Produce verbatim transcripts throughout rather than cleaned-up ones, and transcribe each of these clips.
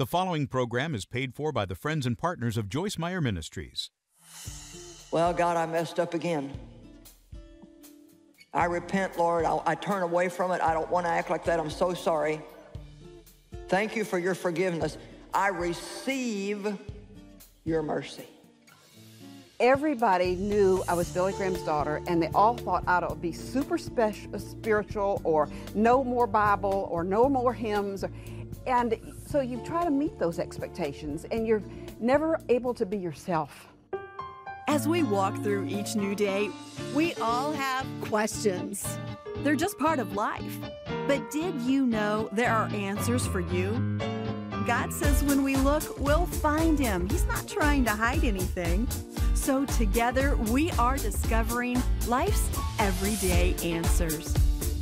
The following program is paid for by the friends and partners of Joyce Meyer Ministries. Well, God, I messed up again. I repent, Lord. I, I turn away from it. I don't want to act like that. I'm so sorry. Thank you for your forgiveness. I receive your mercy. Everybody knew I was Billy Graham's daughter, and they all thought I ought to be super special, spiritual, or know more Bible, or know more hymns. And so you try to meet those expectations, and you're never able to be yourself. As we walk through each new day, we all have questions. They're just part of life. But did you know there are answers for you? God says when we look, we'll find Him. He's not trying to hide anything. So together, we are discovering life's everyday answers.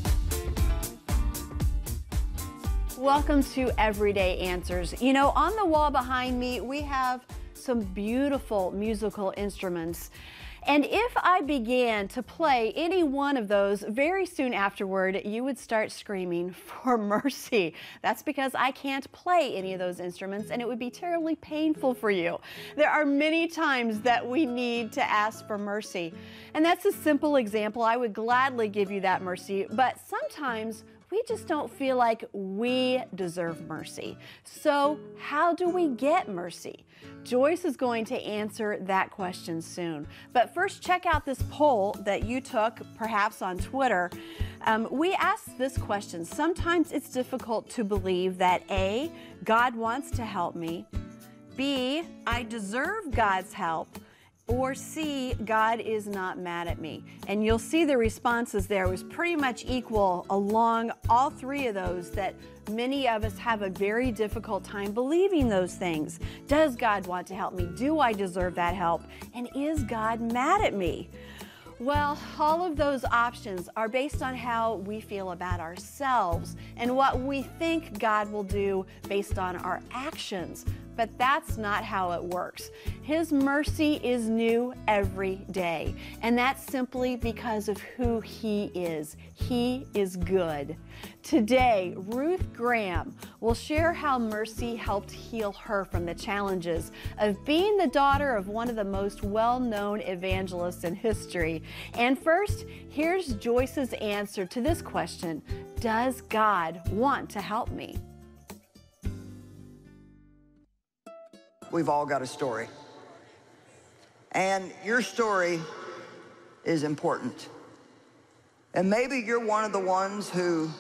Welcome to Everyday Answers. You know, on the wall behind me, we have some beautiful musical instruments. And if I began to play any one of those, very soon afterward, you would start screaming for mercy. That's because I can't play any of those instruments, and it would be terribly painful for you. There are many times that we need to ask for mercy. And that's a simple example. I would gladly give you that mercy, but sometimes we just don't feel like we deserve mercy. So how do we get mercy? Joyce is going to answer that question soon. But first, check out this poll that you took, perhaps on Twitter. Um, we asked this question. Sometimes it's difficult to believe that A, God wants to help me, B, I deserve God's help, or C, God is not mad at me. And you'll see the responses there was pretty much equal along all three of those, that many of us have a very difficult time believing those things. Does God want to help me? Do I deserve that help? And is God mad at me? Well, all of those options are based on how we feel about ourselves and what we think God will do based on our actions. But that's not how it works. His mercy is new every day, and that's simply because of who He is. He is good. Today, Ruth Graham will share how mercy helped heal her from the challenges of being the daughter of one of the most well-known evangelists in history. And first, here's Joyce's answer to this question: does God want to help me? We've all got a story. And your story is important. And maybe you're one of the ones who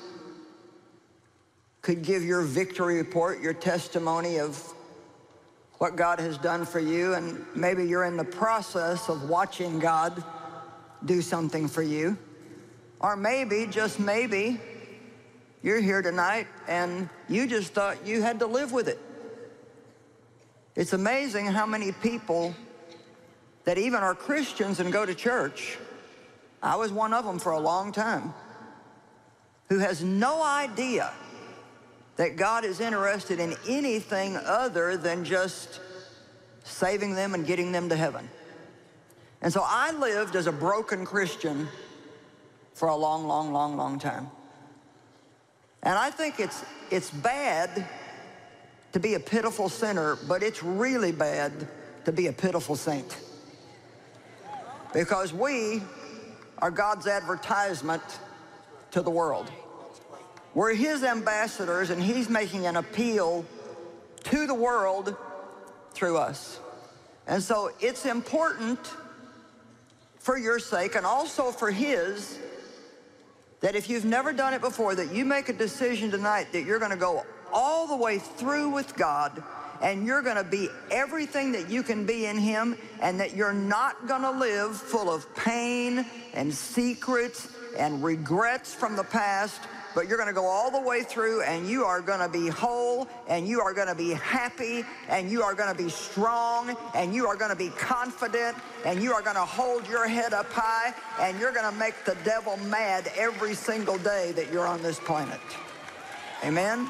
could give your victory report, your testimony of what God has done for you. And maybe you're in the process of watching God do something for you. Or maybe, just maybe, you're here tonight and you just thought you had to live with it. It's amazing how many people that even are Christians and go to church, I was one of them for a long time, who has no idea that God is interested in anything other than just saving them and getting them to heaven. And so I lived as a broken Christian for a long, long, long, long time. And I think it's, it's bad to be a pitiful sinner, but it's really bad to be a pitiful saint. Because we are God's advertisement to the world. We're His ambassadors, and He's making an appeal to the world through us. And so it's important for your sake and also for His that if you've never done it before, that you make a decision tonight that you're going to go all the way through with God, and you're going to be everything that you can be in Him, and that you're not going to live full of pain and secrets and regrets from the past, but you're going to go all the way through, and you are going to be whole, and you are going to be happy, and you are going to be strong, and you are going to be confident, and you are going to hold your head up high, and you're going to make the devil mad every single day that you're on this planet. Amen?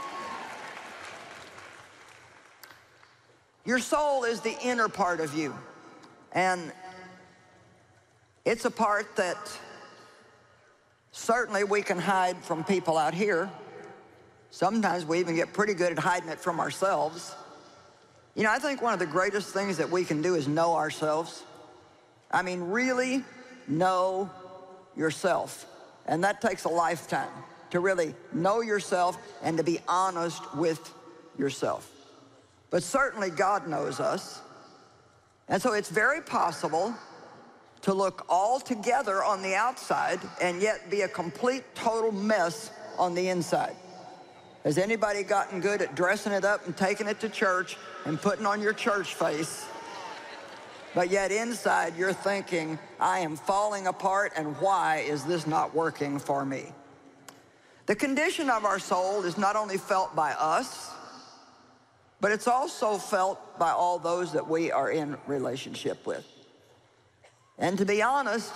Your soul is the inner part of you, and it's a part that certainly we can hide from people out here, Sometimes we even get pretty good at hiding it from ourselves. You know, I think one of the greatest things that we can do is know ourselves. I mean, really know yourself. And that takes a lifetime to really know yourself and to be honest with yourself. But certainly God knows us. And so it's very possible to look all together on the outside and yet be a complete, total mess on the inside. Has anybody gotten good at dressing it up and taking it to church and putting on your church face? But yet inside you're thinking, I am falling apart, and why is this not working for me? The condition of our soul is not only felt by us, but it's also felt by all those that we are in relationship with. And to be honest,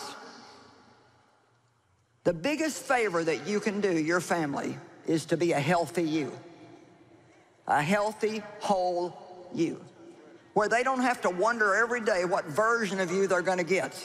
the biggest favor that you can do your family is to be a healthy you. A healthy, whole you. Where they don't have to wonder every day what version of you they're gonna get.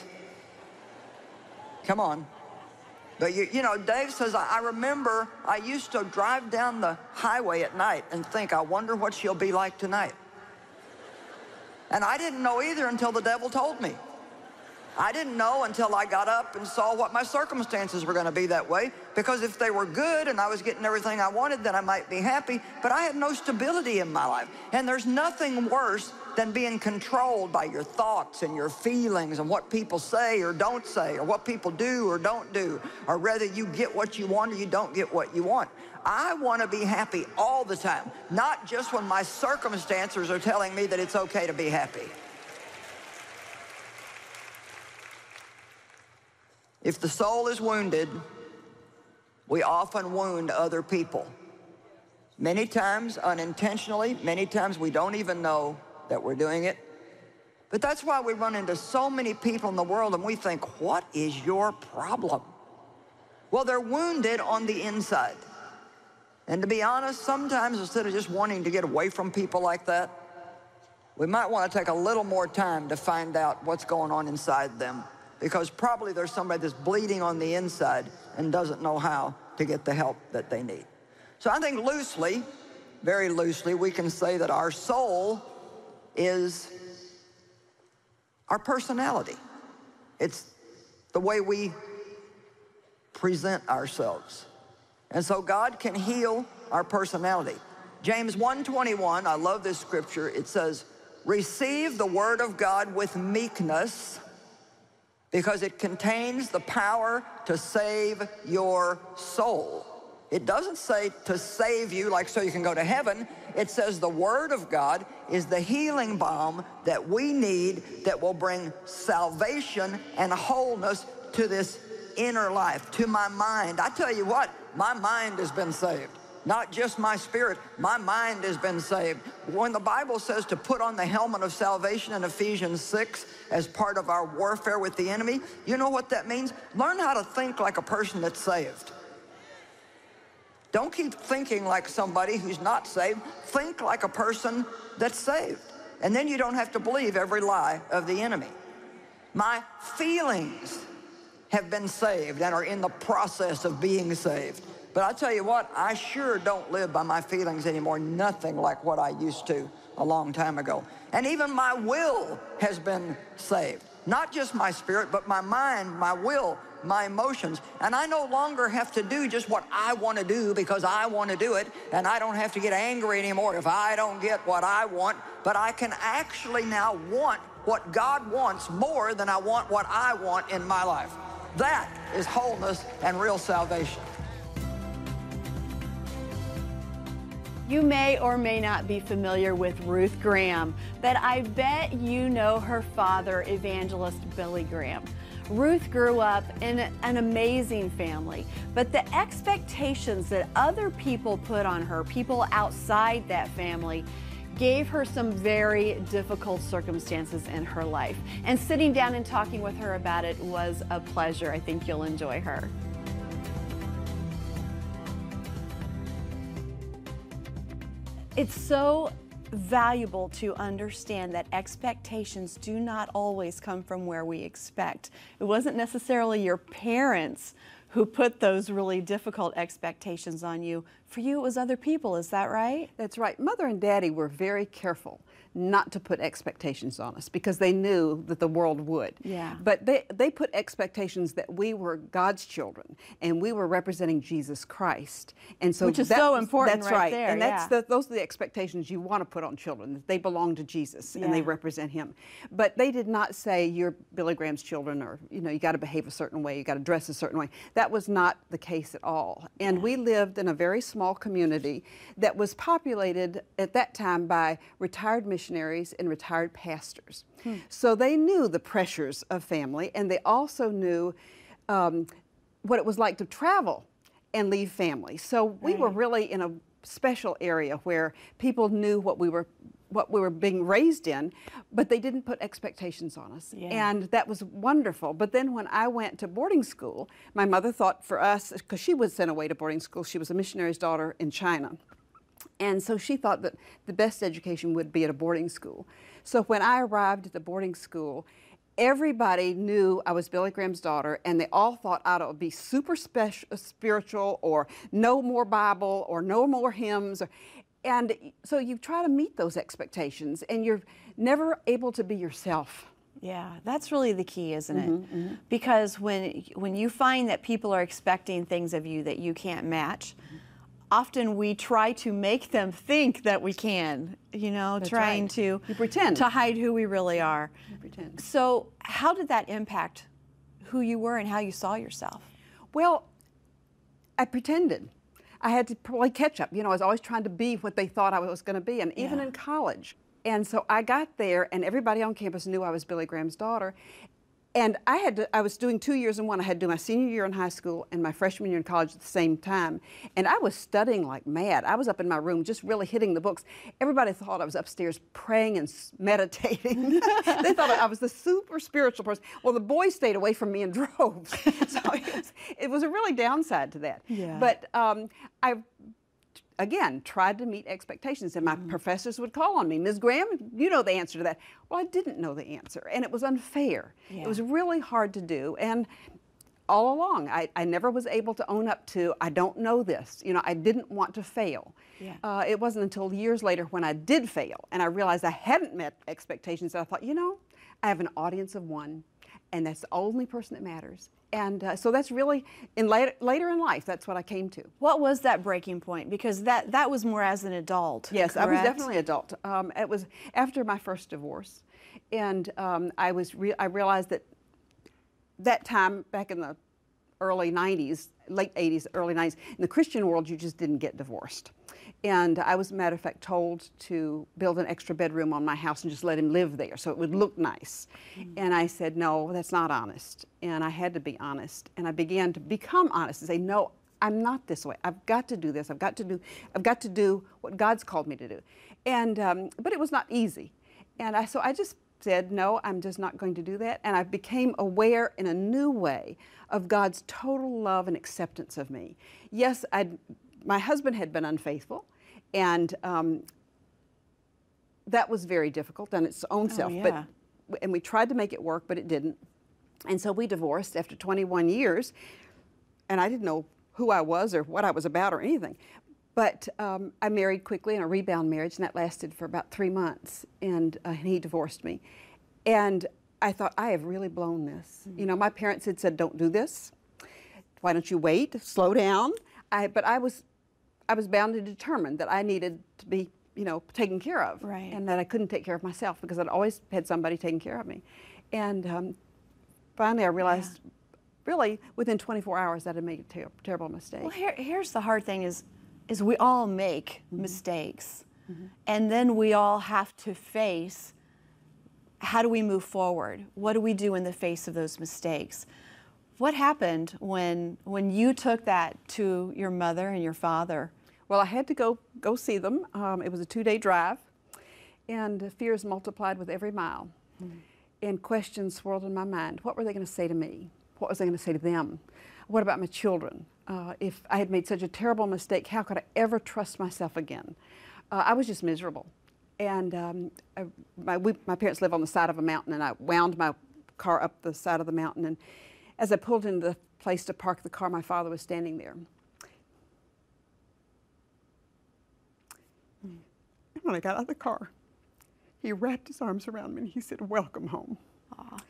Come on. But you, you know, Dave says, I, I remember I used to drive down the highway at night and think, I wonder what she'll be like tonight. And I didn't know either until the devil told me. I didn't know until I got up and saw what my circumstances were going to be that way, because if they were good and I was getting everything I wanted, then I might be happy, but I had no stability in my life. And there's nothing worse than being controlled by your thoughts and your feelings and what people say or don't say, or what people do or don't do, or whether you get what you want or you don't get what you want. I want to be happy all the time, not just when my circumstances are telling me that it's okay to be happy. If the soul is wounded, we often wound other people. Many times unintentionally, many times we don't even know that we're doing it. But that's why we run into so many people in the world and we think, what is your problem? Well, they're wounded on the inside. And to be honest, sometimes instead of just wanting to get away from people like that, we might want to take a little more time to find out what's going on inside them. Because probably there's somebody that's bleeding on the inside and doesn't know how to get the help that they need. So I think loosely, very loosely, we can say that our soul is our personality. It's the way we present ourselves. And so God can heal our personality. James one twenty-one, I love this scripture. It says, receive the word of God with meekness, because it contains the power to save your soul. It doesn't say to save you like so you can go to heaven. It says the word of God is the healing balm that we need that will bring salvation and wholeness to this inner life, to my mind. I tell you what, my mind has been saved. Not just my spirit, my mind has been saved. When the Bible says to put on the helmet of salvation in Ephesians six as part of our warfare with the enemy, you know what that means? Learn how to think like a person that's saved. Don't keep thinking like somebody who's not saved. Think like a person that's saved. And then you don't have to believe every lie of the enemy. My feelings have been saved and are in the process of being saved. But I tell you what, I sure don't live by my feelings anymore. Nothing like what I used to a long time ago. And even my will has been saved. Not just my spirit, but my mind, my will, my emotions. And I no longer have to do just what I want to do because I want to do it. And I don't have to get angry anymore if I don't get what I want. But I can actually now want what God wants more than I want what I want in my life. That is wholeness and real salvation. You may or may not be familiar with Ruth Graham, but I bet you know her father, evangelist Billy Graham. Ruth grew up in an amazing family, but the expectations that other people put on her, people outside that family, gave her some very difficult circumstances in her life. And sitting down and talking with her about it was a pleasure. I think you'll enjoy her. It's so valuable to understand that expectations do not always come from where we expect. It wasn't necessarily your parents who put those really difficult expectations on you For you, it was other people, is that right? That's right. Mother and Daddy were very careful not to put expectations on us because they knew that the world would. Yeah. But they, they put expectations that we were God's children and we were representing Jesus Christ. And so Which is that so was- important That's right right. there, And that's yeah. the, those are the expectations you want to put on children, that they belong to Jesus and they Yeah. represent Him. But they did not say you're Billy Graham's children, or you know you got to behave a certain way, you got to dress a certain way. That was not the case at all. And we lived in a very small community that was populated at that time by retired missionaries and retired pastors. Hmm. So they knew the pressures of family, and they also knew um, what it was like to travel and leave family. So we Right. were really in a special area where people knew what we were what we were being raised in, but they didn't put expectations on us. Yeah. And that was wonderful. But then when I went to boarding school, my mother thought for us, because she was sent away to boarding school, she was a missionary's daughter in China. And so she thought that the best education would be at a boarding school. So when I arrived at the boarding school, everybody knew I was Billy Graham's daughter, and they all thought I ought to be super special, spiritual, or know more Bible, or know more hymns. Or, and so you try to meet those expectations, and you're never able to be yourself. Yeah, that's really the key, isn't it? Mm-hmm, mm-hmm. Because when when you find that people are expecting things of you that you can't match, mm-hmm. often we try to make them think that we can, you know, That's trying right. to You pretend. to hide who we really are. You pretend. So how did that impact who you were and how you saw yourself? Well, I pretended. I had to play catch up. You know, I was always trying to be what they thought I was going to be, and even Yeah. in college. And so I got there, and everybody on campus knew I was Billy Graham's daughter. And I had to, I was doing two years in one. I had to do my senior year in high school and my freshman year in college at the same time. And I was studying like mad. I was up in my room just really hitting the books. Everybody thought I was upstairs praying and s- meditating. They thought I was the super spiritual person. Well, the boys stayed away from me in droves. So it was, it was a really downside to that. Yeah. But um, I again, tried to meet expectations, and my mm. professors would call on me, Miz Graham, you know the answer to that. Well, I didn't know the answer, and it was unfair. Yeah. It was really hard to do, and all along, I, I never was able to own up to, I don't know this. You know, I didn't want to fail. Yeah. Uh, it wasn't until years later when I did fail, and I realized I hadn't met expectations, that I thought, you know, I have an audience of one, and that's the only person that matters. And uh, so that's really, in later, later in life, that's what I came to. What was that breaking point? Because that, that was more as an adult, Yes, correct? I was definitely an adult. Um, it was after my first divorce. And um, I, was re I realized that that time, back in the early nineties, late eighties, early nineties, in the Christian world, you just didn't get divorced. And I was, matter of fact, told to build an extra bedroom on my house and just let him live there so it would look nice. Mm-hmm. And I said, no, that's not honest. And I had to be honest. And I began to become honest and say, no, I'm not this way. I've got to do this. I've got to do, I've got to do what God's called me to do. And, um, but it was not easy. And I, so I just said, no, I'm just not going to do that. And I became aware in a new way of God's total love and acceptance of me. Yes, I'd, my husband had been unfaithful, and um, that was very difficult on its own self. Oh, yeah. But, and we tried to make it work, but it didn't. And so we divorced after twenty-one years, and I didn't know who I was or what I was about or anything. But um, I married quickly in a rebound marriage, and that lasted for about three months, and uh, he divorced me. And I thought, I have really blown this. Mm-hmm. You know, my parents had said, don't do this. Why don't you wait, slow down? I, but I was, I was bound and determined that I needed to be, you know, taken care of. Right. And that I couldn't take care of myself because I'd always had somebody taking care of me. And um, finally I realized, yeah. really, within twenty-four hours that I made a ter terrible mistake. Well, here, here's the hard thing is, is we all make mm-hmm. mistakes. Mm-hmm. And then we all have to face, how do we move forward? What do we do in the face of those mistakes? What happened when, when you took that to your mother and your father? Well, I had to go, go see them. Um, it was a two-day drive, and fears multiplied with every mile. Mm-hmm. And questions swirled in my mind. What were they going to say to me? What was I going to say to them? What about my children? Uh, if I had made such a terrible mistake, how could I ever trust myself again? Uh, I was just miserable. And um, I, my, we, my parents live on the side of a mountain, and I wound my car up the side of the mountain. And as I pulled into the place to park the car, my father was standing there. when I got out of the car, he wrapped his arms around me and he said, "Welcome home." Aw.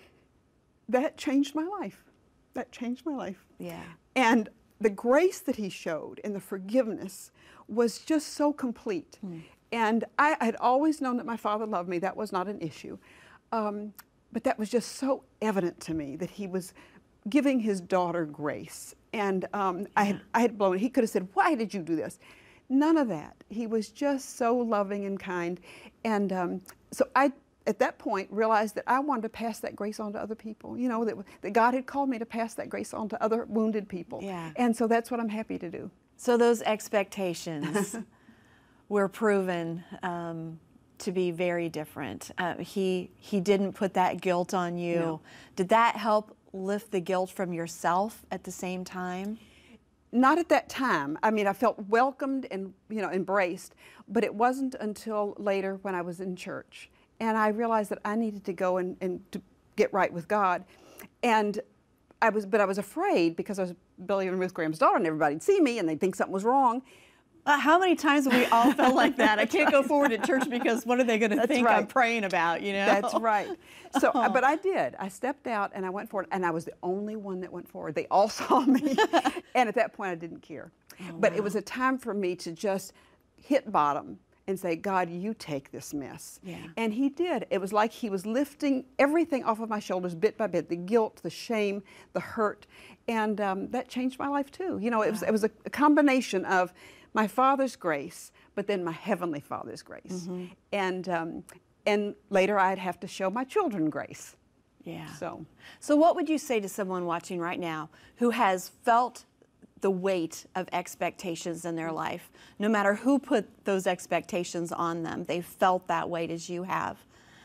That changed my life. That changed my life. Yeah. And the grace that he showed and the forgiveness was just so complete. Mm. And I had always known that my father loved me. That was not an issue. Um, but that was just so evident to me that he was giving his daughter grace. And um, yeah. I, had, I had blown it. He could have said, "Why did you do this?" None of that. He was just so loving and kind. And um, so I, at that point, realized that I wanted to pass that grace on to other people. You know, that, that God had called me to pass that grace on to other wounded people. Yeah. And so that's what I'm happy to do. So those expectations were proven um, to be very different. Uh, he, he didn't put that guilt on you. No. Did that help lift the guilt from yourself at the same time? Not at that time. I mean, I felt welcomed and, you know, embraced, but it wasn't until later when I was in church. And I realized that I needed to go and, and to get right with God. And I was, but I was afraid because I was Billy and Ruth Graham's daughter and everybody'd see me and they'd think something was wrong. Uh, how many times have we all felt like that? I can't go forward to church because what are they going to think right. I'm praying about, you know? That's right. So, oh. But I did. I stepped out and I went forward, and I was the only one that went forward. They all saw me, and at that point I didn't care. Oh, but wow. It was a time for me to just hit bottom and say, "God, you take this mess." Yeah. And he did. It was like he was lifting everything off of my shoulders bit by bit, the guilt, the shame, the hurt, and um, that changed my life too. You know, it was, it was a, a combination of my Father's grace, but then my Heavenly Father's grace. Mm-hmm. And um, and later I'd have to show my children grace. Yeah. So, so what would you say to someone watching right now who has felt the weight of expectations in their life, no matter who put those expectations on them, they felt that weight as you have?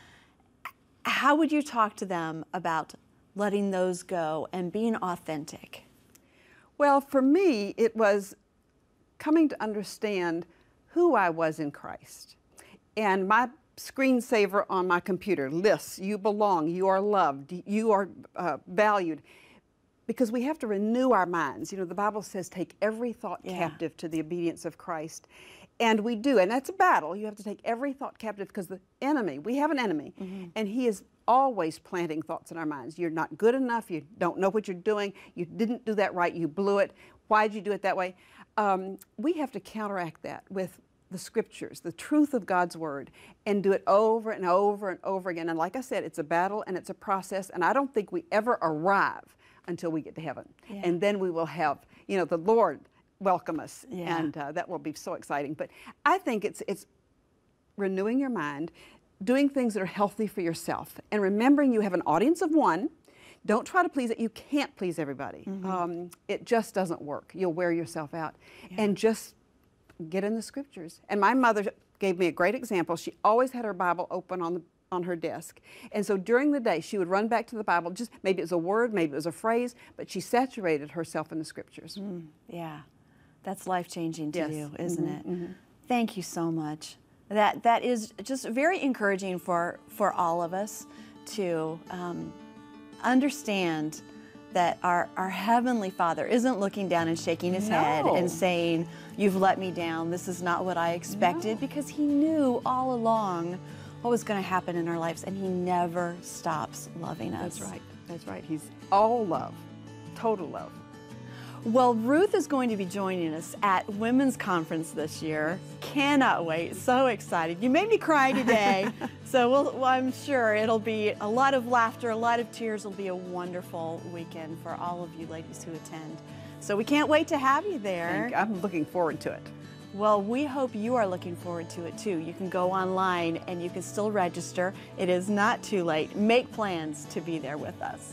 How would you talk to them about letting those go and being authentic? Well, for me, it was coming to understand who I was in Christ. And my screensaver on my computer lists, "You belong, you are loved, you are uh, valued." Because we have to renew our minds. You know, the Bible says, take every thought yeah. captive to the obedience of Christ. And we do, and that's a battle. You have to take every thought captive because the enemy, we have an enemy, mm-hmm. and he is always planting thoughts in our minds. You're not good enough, you don't know what you're doing, you didn't do that right, you blew it, why did you do it that way? Um, we have to counteract that with the scriptures, the truth of God's word, and do it over and over and over again. And like I said, it's a battle and it's a process, and I don't think we ever arrive until we get to heaven. Yeah. And then we will have, you know, the Lord welcome us, yeah. and uh, that will be so exciting. But I think it's, it's renewing your mind, doing things that are healthy for yourself, and remembering you have an audience of one. Don't try to please it. You can't please everybody. Mm-hmm. um, it just doesn't work. You'll wear yourself out. Yeah. And just get in the scriptures. And my mother gave me a great example. She always had her Bible open on the on her desk. And so during the day, she would run back to the Bible, just maybe it was a word, maybe it was a phrase, but she saturated herself in the scriptures. Mm, yeah, that's life-changing to yes. you, isn't mm-hmm, it? Mm-hmm. Thank you so much. That that is just very encouraging for, for all of us to um, understand that our, our Heavenly Father isn't looking down and shaking his no. head and saying, "You've let me down, this is not what I expected," no. because he knew all along what was going to happen in our lives, and he never stops loving us. That's right. That's right. He's all love, total love. Well, Ruth is going to be joining us at Women's Conference this year. Cannot wait. So excited. You made me cry today. so we'll, well, I'm sure it'll be a lot of laughter, a lot of tears. It'll be a wonderful weekend for all of you ladies who attend. So we can't wait to have you there. I'm looking forward to it. Well, we hope you are looking forward to it too. You can go online and you can still register. It is not too late. Make plans to be there with us.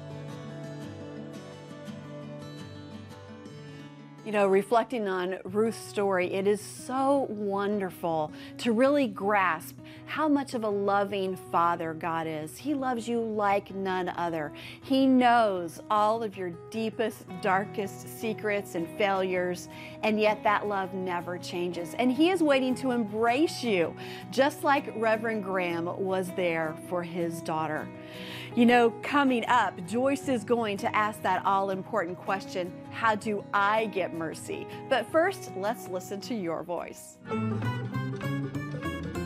You know, reflecting on Ruth's story, it is so wonderful to really grasp how much of a loving Father God is. He loves you like none other. He knows all of your deepest, darkest secrets and failures, and yet that love never changes. And He is waiting to embrace you, just like Reverend Graham was there for his daughter. You know, coming up, Joyce is going to ask that all-important question, how do I get mercy? But first, let's listen to your voice.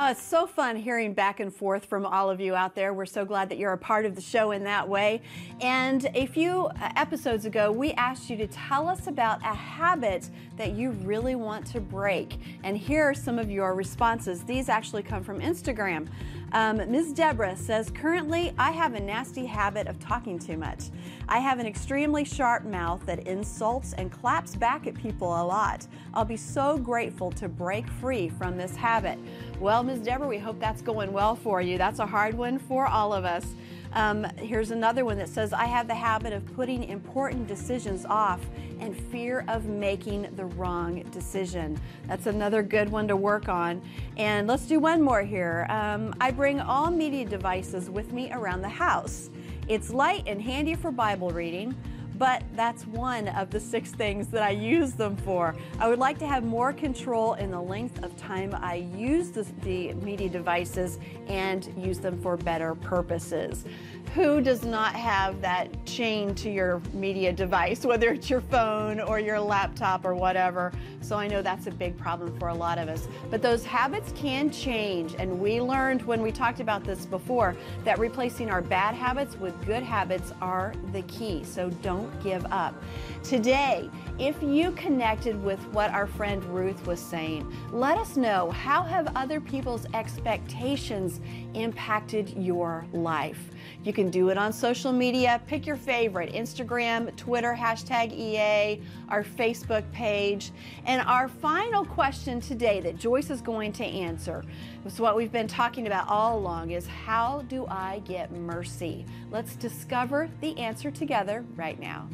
Oh, it's so fun hearing back and forth from all of you out there. We're so glad that you're a part of the show in that way. And a few episodes ago, we asked you to tell us about a habit that you really want to break. And here are some of your responses. These actually come from Instagram. Um, Miz Deborah says, currently I have a nasty habit of talking too much. I have an extremely sharp mouth that insults and claps back at people a lot. I'll be so grateful to break free from this habit. Well, Miz Deborah, we hope that's going well for you. That's a hard one for all of us. Um, here's another one that says, I have the habit of putting important decisions off and fear of making the wrong decision. That's another good one to work on. And let's do one more here. Um, I bring all media devices with me around the house. It's light and handy for Bible reading, but that's one of the six things that I use them for. I would like to have more control in the length of time I use the, the media devices and use them for better purposes. Who does not have that chain to your media device, whether it's your phone or your laptop or whatever? So I know that's a big problem for a lot of us. But those habits can change, and we learned when we talked about this before that replacing our bad habits with good habits are the key. So don't give up. Today, if you connected with what our friend Ruth was saying, let us know, how have other people's expectations impacted your life? You can do it on social media. Pick your favorite, Instagram, Twitter, hashtag E A, our Facebook page. And our final question today that Joyce is going to answer is what we've been talking about all along, is how do I get mercy? Let's discover the answer together right now.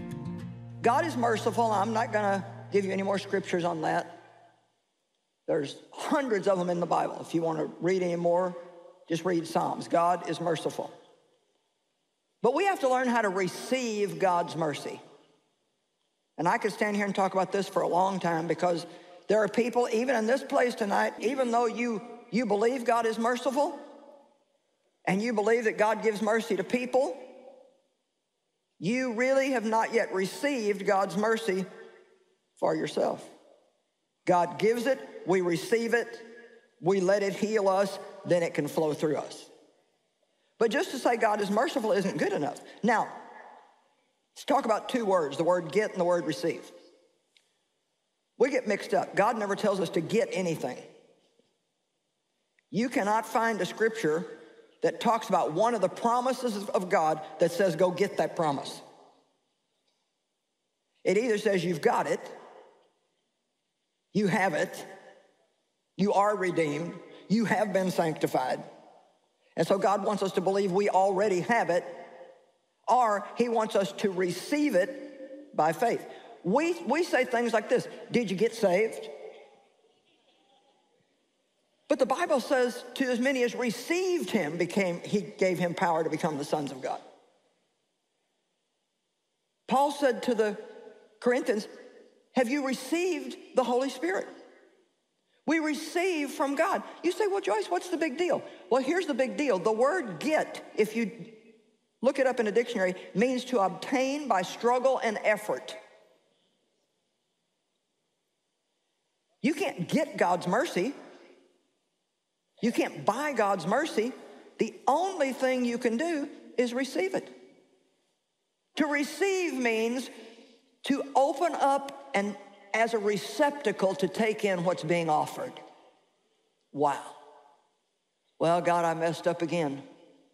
God is merciful. I'm not going to give you any more scriptures on that. There's hundreds of them in the Bible. If you want to read any more, just read Psalms. God is merciful. But we have to learn how to receive God's mercy. And I could stand here and talk about this for a long time, because there are people, even in this place tonight, even though you, you believe God is merciful, and you believe that God gives mercy to people, you really have not yet received God's mercy for yourself. God gives it, we receive it, we let it heal us, then it can flow through us. But just to say God is merciful isn't good enough. Now, let's talk about two words, the word get and the word receive. We get mixed up. God never tells us to get anything. You cannot find a scripture that talks about one of the promises of God that says go get that promise. It either says you've got it, you have it, you are redeemed, you have been sanctified. And so God wants us to believe we already have it, or he wants us to receive it by faith. We, we say things like this: did you get saved? But the Bible says to as many as received him, became, he gave him power to become the sons of God. Paul said to the Corinthians, have you received the Holy Spirit? We receive from God. You say, well, Joyce, what's the big deal? Well, here's the big deal. The word get, if you look it up in a dictionary, means to obtain by struggle and effort. You can't get God's mercy. You can't buy God's mercy. The only thing you can do is receive it. To receive means to open up and as a receptacle to take in what's being offered. Wow. Well, God, I messed up again.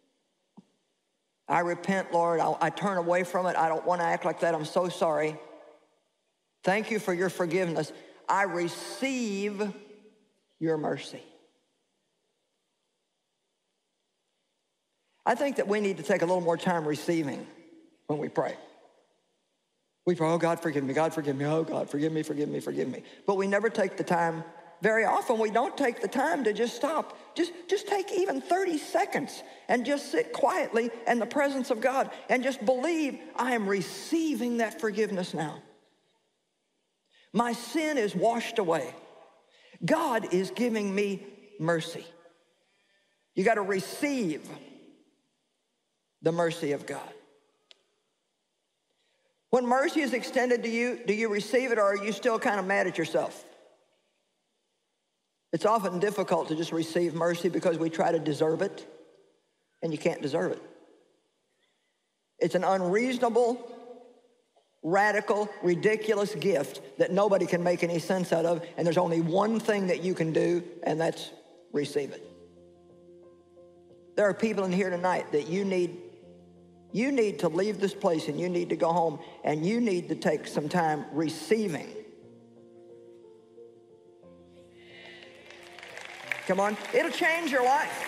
I repent, Lord. I, I turn away from it. I don't want to act like that. I'm so sorry. Thank you for your forgiveness. I receive your mercy. I think that we need to take a little more time receiving when we pray. We pray, oh, God, forgive me, God, forgive me, oh, God, forgive me, forgive me, forgive me. But we never take the time. Very often we don't take the time to just stop. Just, just take even thirty seconds and just sit quietly in the presence of God and just believe I am receiving that forgiveness now. My sin is washed away. God is giving me mercy. You got to receive the mercy of God. When mercy is extended to you, do you receive it, or are you still kind of mad at yourself? It's often difficult to just receive mercy because we try to deserve it, and you can't deserve it. It's an unreasonable, radical, ridiculous gift that nobody can make any sense out of, and there's only one thing that you can do, and that's receive it. There are people in here tonight that you need, you need to leave this place and you need to go home, and you need to take some time receiving. Come on, it'll change your life.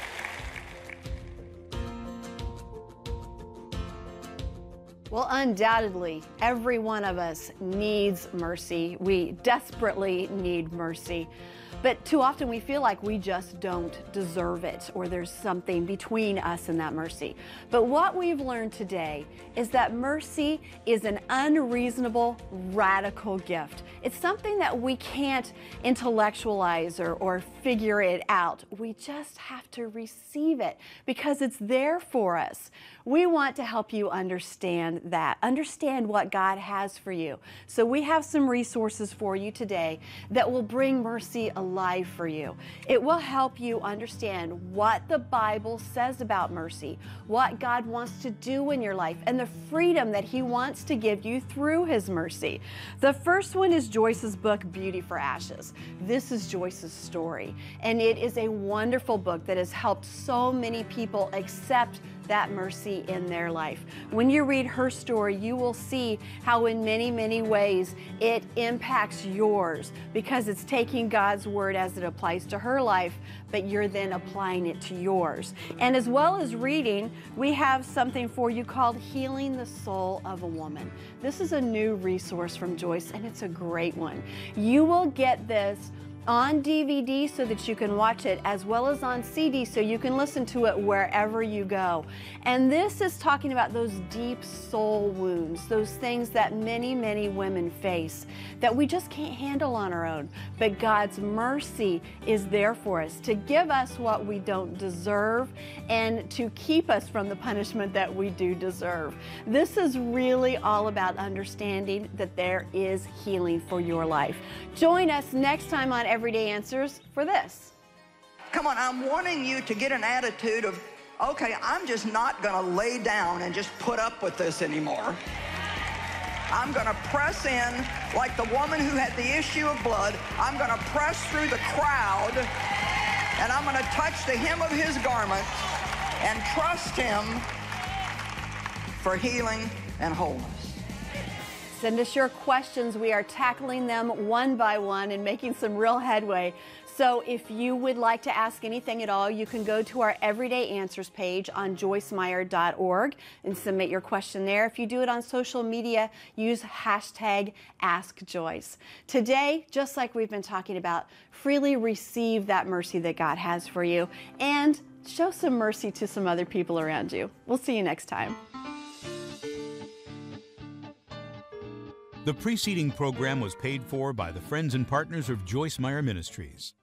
Well, undoubtedly, every one of us needs mercy. We desperately need mercy. But too often we feel like we just don't deserve it, or there's something between us and that mercy. But what we've learned today is that mercy is an unreasonable, radical gift. It's something that we can't intellectualize or, or figure it out. We just have to receive it because it's there for us. We want to help you understand that, understand what God has for you. So we have some resources for you today that will bring mercy alive for you. It will help you understand what the Bible says about mercy, what God wants to do in your life, and the freedom that He wants to give you through His mercy. The first one is Joyce's book, Beauty for Ashes. This is Joyce's story, and it is a wonderful book that has helped so many people accept that mercy in their life. When you read her story, you will see how in many, many ways it impacts yours because it's taking God's word as it applies to her life, but you're then applying it to yours. And as well as reading, we have something for you called Healing the Soul of a Woman. This is a new resource from Joyce, and it's a great one. You will get this on D V D so that you can watch it, as well as on C D so you can listen to it wherever you go. And this is talking about those deep soul wounds, those things that many, many women face that we just can't handle on our own. But God's mercy is there for us to give us what we don't deserve and to keep us from the punishment that we do deserve. This is really all about understanding that there is healing for your life. Join us next time on Everyday Answers for this. Come on, I'm wanting you to get an attitude of, okay, I'm just not gonna lay down and just put up with this anymore. I'm gonna press in like the woman who had the issue of blood. I'm gonna press through the crowd, and I'm gonna touch the hem of His garment and trust Him for healing and wholeness. Send us your questions. We are tackling them one by one and making some real headway. So if you would like to ask anything at all, you can go to our Everyday Answers page on Joyce Meyer dot org and submit your question there. If you do it on social media, use hashtag Ask Joyce. Today, just like we've been talking about, freely receive that mercy that God has for you and show some mercy to some other people around you. We'll see you next time. The preceding program was paid for by the friends and partners of Joyce Meyer Ministries.